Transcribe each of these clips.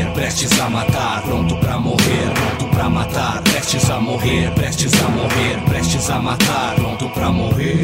morrer, prestes a matar, pronto pra morrer, pronto pra matar, prestes a morrer, prestes a morrer, prestes a matar, pronto pra morrer.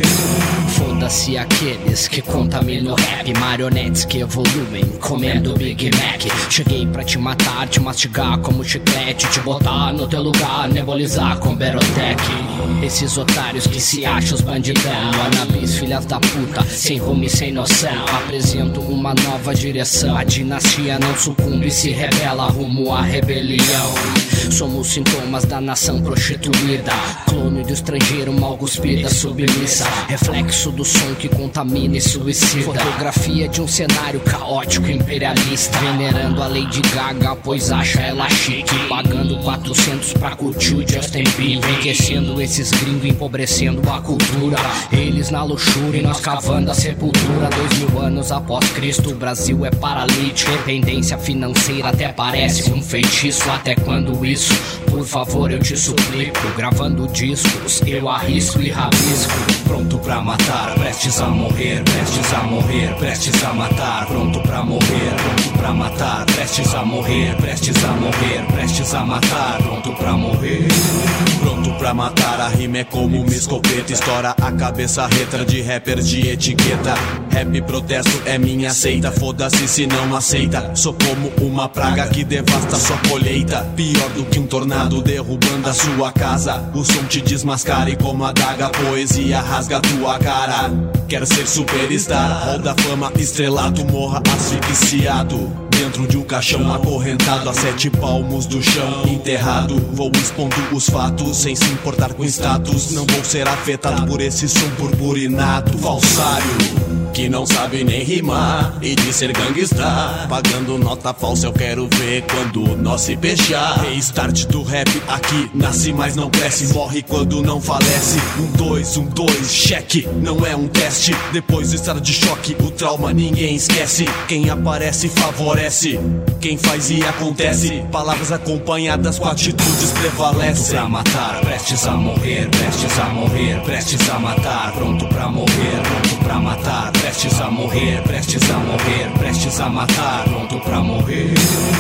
Foda-se aqueles que contaminam o rap, marionetes que evoluem comendo Big Mac. Cheguei pra te matar, te mastigar como chiclete, te botar no teu lugar, nebulizar com Berotec. Esses otários que se acham os bandidão, wanabes, filhas da puta, sem rumo e sem noção. Apresento uma nova direção, a dinastia não sucumbe e se rebela rumo à rebelião. Somos sintomas da nação prostituída, clone do estrangeiro mal cuspida, submissa, reflexo do som que contamina e suicida. Fotografia de um cenário caótico imperialista, venerando a Lady Gaga pois acha ela chique, pagando 400 pra curtir o Justin Bieber, enriquecendo esses gringos, empobrecendo a cultura. Eles na luxúria e nós cavando a sepultura. 2000 anos após Cristo, o Brasil é paralítico, dependência financeira até parece um feitiço. Até quando isso? Por favor eu te suplico, gravando discos eu arrisco e rabisco. Pronto pra matar, prestes a morrer, prestes a morrer, prestes a matar, pronto pra morrer, pronto pra matar, prestes a morrer, prestes a morrer, prestes a matar, pronto pra morrer. Pronto pra matar, a rima é como uma escopeta, estoura a cabeça retra de rappers de etiqueta. Rap protesto é minha seita, foda-se se não aceita. Sou como uma praga que devasta sua colheita, pior do que um tornado derrubando a sua casa. O som te desmascara e como adaga a poesia rasga tua cara. Quer ser superstar, hall da fama, estrelado, morra asfixiado dentro de um caixão, acorrentado a 7 palmos do chão, enterrado. Vou expondo os fatos sem se importar com status. Não vou ser afetado por esse som purpurinado. Falsário que não sabe nem rimar e de ser gangsta, pagando nota falsa eu quero ver quando nós se beijar. Restart do rap aqui, nasce mas não cresce, morre quando não falece. 1, 2, cheque, não é um teste. Depois do estado de choque, o trauma ninguém esquece. Quem aparece favorece, quem faz e acontece. Palavras acompanhadas com atitudes prevalecem. Pronto pra matar, prestes a morrer, prestes a morrer, prestes a matar, pronto pra morrer, pronto pra matar, prestes a morrer, prestes a morrer, prestes a matar, pronto pra morrer.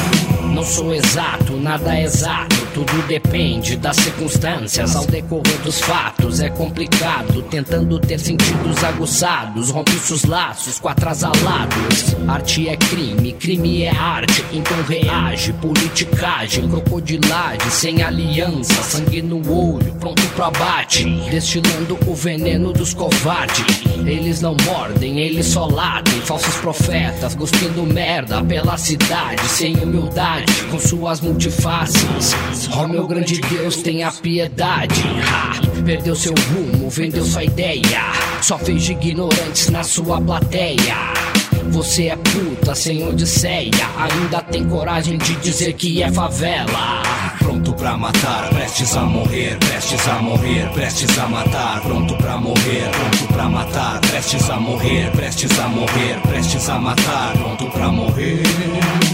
Não sou exato, nada é exato, tudo depende das circunstâncias. Ao decorrer dos fatos é complicado, tentando ter sentidos aguçados. Rompe seus laços com atrasalados. Arte é crime, crime é arte, então reage. Politicagem, crocodilagem, sem aliança, sangue no olho, pronto pro abate, destilando o veneno dos covardes. Eles não mordem, eles só ladem, falsos profetas, cuspindo merda pela cidade, sem humildade, com suas multifaces. Oh meu grande Deus, tenha piedade. Perdeu seu rumo, vendeu sua ideia, só fez de ignorantes na sua plateia. Você é puta sem odisseia, ainda tem coragem de dizer que é favela. Pronto pra matar, prestes a morrer, prestes a morrer, prestes a matar, pronto pra morrer, pronto pra matar, prestes a morrer, prestes a morrer, prestes a matar, pronto pra morrer.